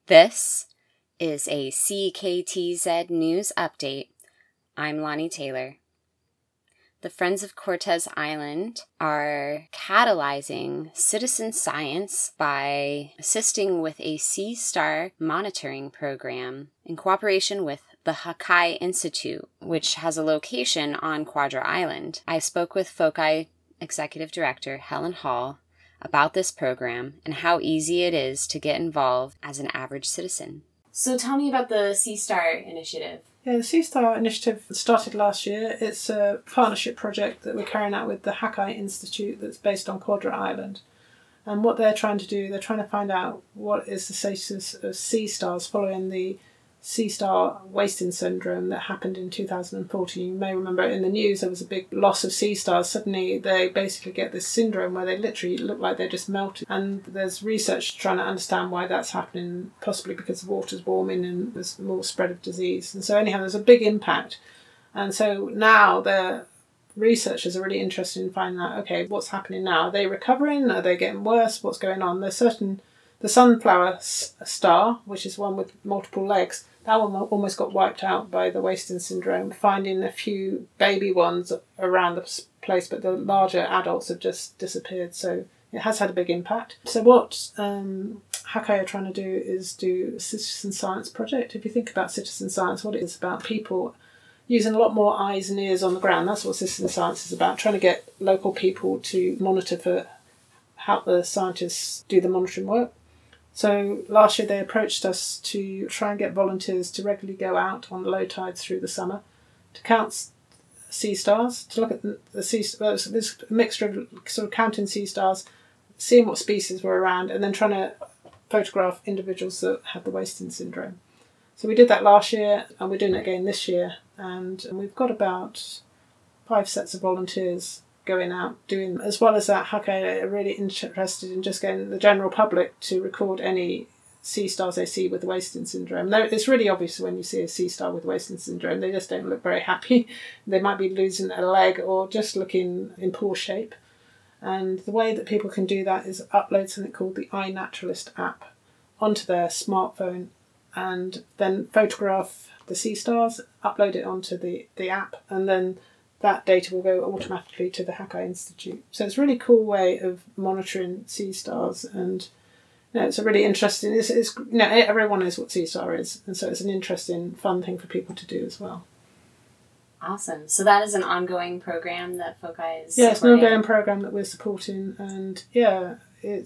This is a CKTZ News Update. I'm Lonnie Taylor. The Friends of Cortes Island are catalyzing citizen science by assisting with a Sea Star monitoring program in cooperation with the Hakai Institute, which has a location on Quadra Island. I spoke with FOCI Executive Director Helen Hall about this program and how easy it is to get involved as an average citizen. So tell me about the Sea Star initiative. Yeah, the Sea Star initiative started last year. It's a partnership project that we're carrying out with the Hakai Institute that's based on Quadra Island. And what they're trying to do, they're trying to find out what is the status of sea stars following the sea star wasting syndrome that happened in 2014. You may remember in the news there was a big loss of sea stars. Suddenly they basically get this syndrome where they literally look like they're just melted. And there's research trying to understand why that's happening, possibly because the water's warming and there's more spread of disease. And so anyhow, there's a big impact. And so now the researchers are really interested in finding out, okay, what's happening now? Are they recovering? Are they getting worse? What's going on? There's certain... The sunflower star, which is one with multiple legs, that one almost got wiped out by the wasting syndrome, finding a few baby ones around the place, but the larger adults have just disappeared, so it has had a big impact. So what Hakai are trying to do is do a citizen science project. If you think about citizen science, what it is about people using a lot more eyes and ears on the ground. That's what citizen science is about, trying to get local people to monitor for how the scientists do the monitoring work. So last year they approached us to try and get volunteers to regularly go out on the low tides through the summer to count sea stars, to look at the sea stars. There's a mixture of sort of counting sea stars, seeing what species were around, and then trying to photograph individuals that had the wasting syndrome. So we did that last year, and we're doing it again this year. And we've got about 5 sets of volunteers going out doing. As well as that, Hakai are really interested in just getting the general public to record any sea stars they see with the wasting syndrome. Though it's really obvious when you see a sea star with wasting syndrome, they just don't look very happy. They might be losing a leg or just looking in poor shape. And the way that people can do that is upload something called the iNaturalist app onto their smartphone and then photograph the sea stars, upload it onto the app, and then that data will go automatically to the Hakai Institute. So it's a really cool way of monitoring sea stars, and it's a really interesting. It's everyone knows what sea star is, and so it's an interesting, fun thing for people to do as well. Awesome. So that is an ongoing program that FOCI is. Yeah, it's an ongoing program that we're supporting, and I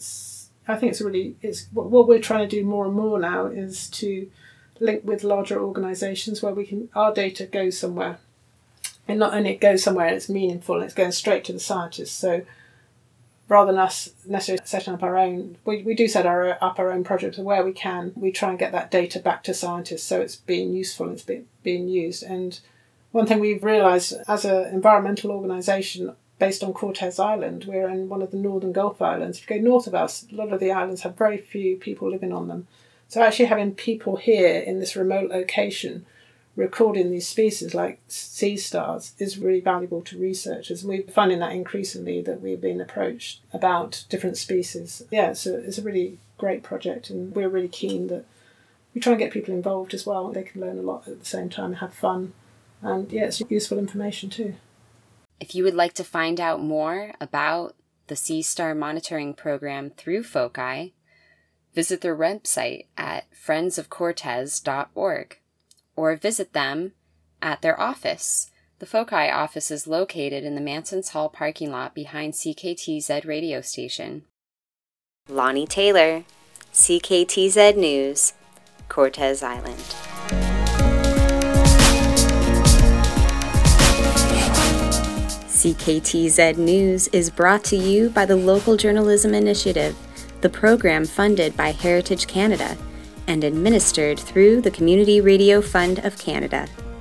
think it's what we're trying to do more and more now is to link with larger organisations where our data goes somewhere. And not only it goes somewhere and it's meaningful, it's going straight to the scientists. So rather than us necessarily setting up our own, we do set up our own projects where we can. We try and get that data back to scientists so it's being useful and it's being used. And one thing we've realised as an environmental organisation based on Cortes Island, we're in one of the northern Gulf Islands. If you go north of us, a lot of the islands have very few people living on them. So actually having people here in this remote location recording these species like sea stars is really valuable to researchers. And we're finding that increasingly that we've been approached about different species. Yeah, it's a really great project, and we're really keen that we try and get people involved as well. They can learn a lot at the same time and have fun. And yeah, it's useful information too. If you would like to find out more about the Sea Star monitoring program through FOCI, visit their website at friendsofcortes.org. or visit them at their office. The FOCI office is located in the Manson's Hall parking lot behind CKTZ radio station. Lonnie Taylor, CKTZ News, Cortes Island. CKTZ News is brought to you by the Local Journalism Initiative, the program funded by Heritage Canada and administered through the Community Radio Fund of Canada.